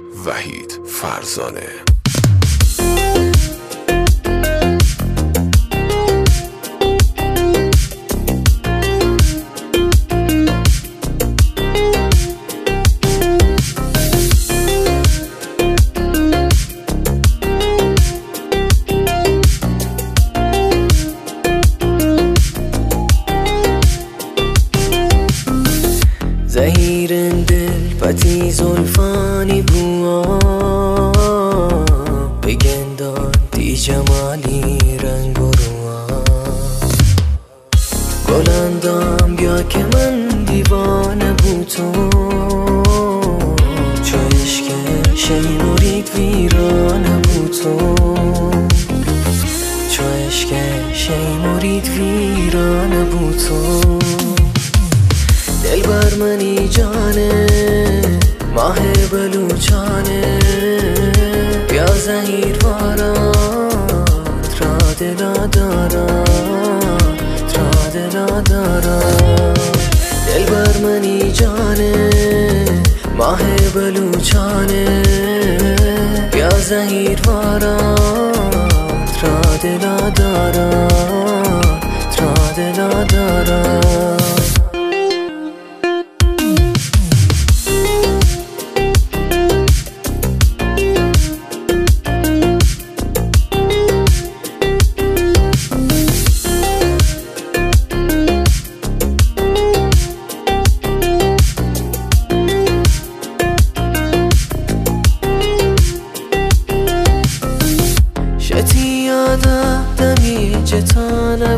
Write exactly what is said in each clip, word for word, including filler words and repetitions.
وحید فرزانه. زهیرن دل پتی زلفانی بوا بگندان دی جمالی رنگ و روا گلندام بیا که من دیوانه بود تو چو عشق شیمورید ویرانه بود تو چو عشق شیمورید ویرانه بود تو دل بر منی جانه ماه بلوچانه بیا زهیر وارات را دلا دارات را دلا دارات دل بر منی جانه ماه بلوچانه بیا زهیر وارات را دلا دارات را دلا دارات شتی یادا دمی جتانه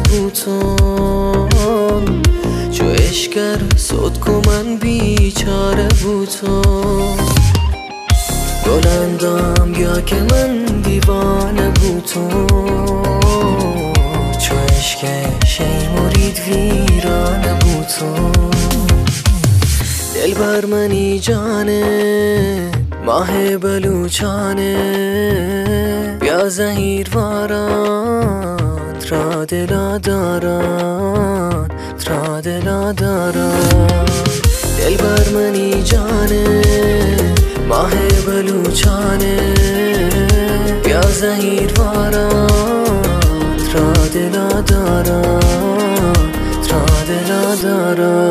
بوتون چو اشکر سود کو من بیچاره بوتون گلندام بیا که من دیوانه بوتون چو عشق شیمورید ویرانه بوتون دل بر منی جانه ماه بلوچانه بیا زهیر وارات را دلا دارات را دلا دارات دل بر منی جانه ماه بلوچانه بیا زهیر وارات را دلا دارات را دلا دارات